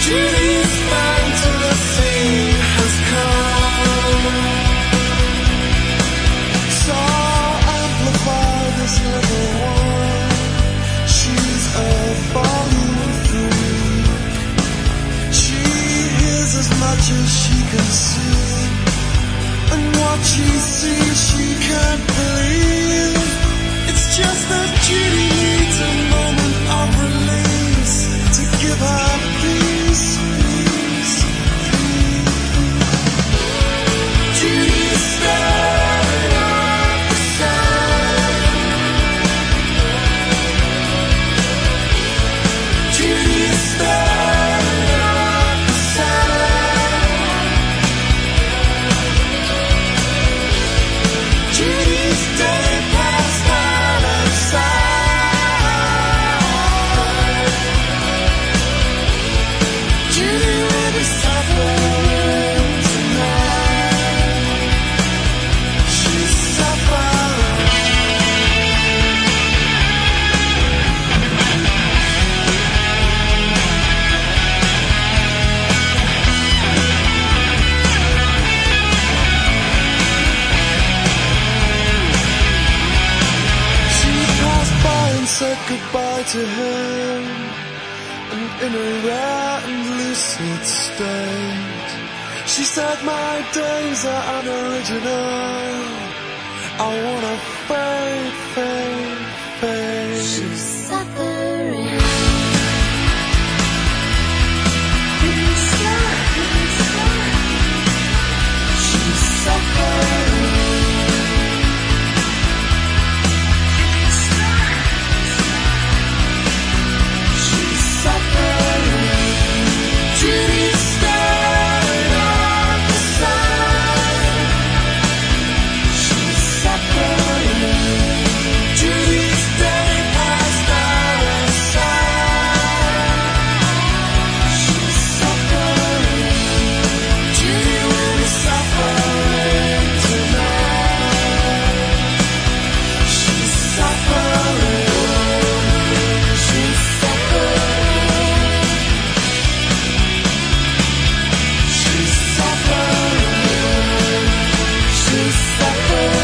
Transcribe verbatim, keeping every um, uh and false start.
Judy's fantasy has come. So amplify this little one. She's a volume freak. She hears as much as she can see, and what she sees she can't believe. It's just that Judy needs a moment of release to give her peace, peace, peace. Judy's staring at the sun. Judy's staring at the sun. Judy's day passed out of sight. Judy will be suffering tonight. She's suffering. She passed by and said goodbye to him, and in a rare and lucid state, she said, my days are unoriginal. I wanna fade, fade, fade. She's suffering. She's suffering. She's suffering. Judy's staring at the sun. She's suffering. Judy's day passed out of sight. She's suffering. Judy will be suffering tonight. She's suffering. She's suffering. She's suffering. She's suffering.